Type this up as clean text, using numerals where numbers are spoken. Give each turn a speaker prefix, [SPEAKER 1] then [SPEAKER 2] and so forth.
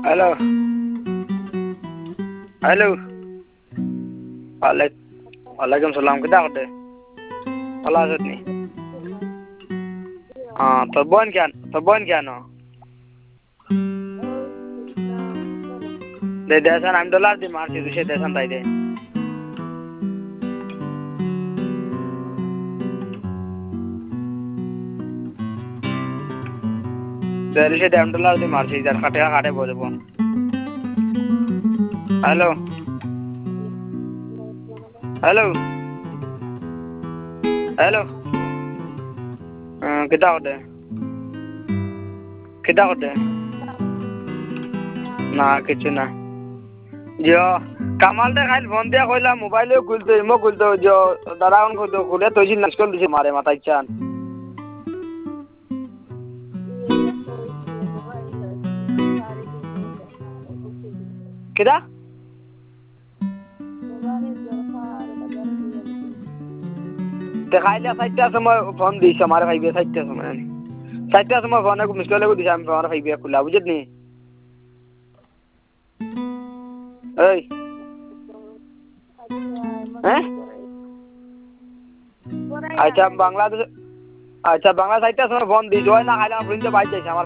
[SPEAKER 1] hello hello वालेकुम सलाम किदा करते Allah ni तो बन क्या नो दे देसन हम डॉलर दी मार सी दुशे देसन ताई दे दुशे हम डॉलर दी मार सी जर काटे बोले बो हेलो हेलो हेलो किदा करते ना किचु ना जो कमाल दे खाइल फोन दिया कोइला मोबाइल खुलते मो खुलते जो दारागन को तो खुले तो जी नस्कल दिसे मारे माता इच्छान किदा ते खाइले साइटा समय फोन दिसे हमारे भाई बे साइटा समय फोन को मिस्कल को दिशा हमारे भाई बे खुला बुझत नहीं ओए हैं अच्छा बांग्लादेश अच्छा बांग्ला साइटा समय फोन दी जो है ना खाइला प्रिंट बाई जाइए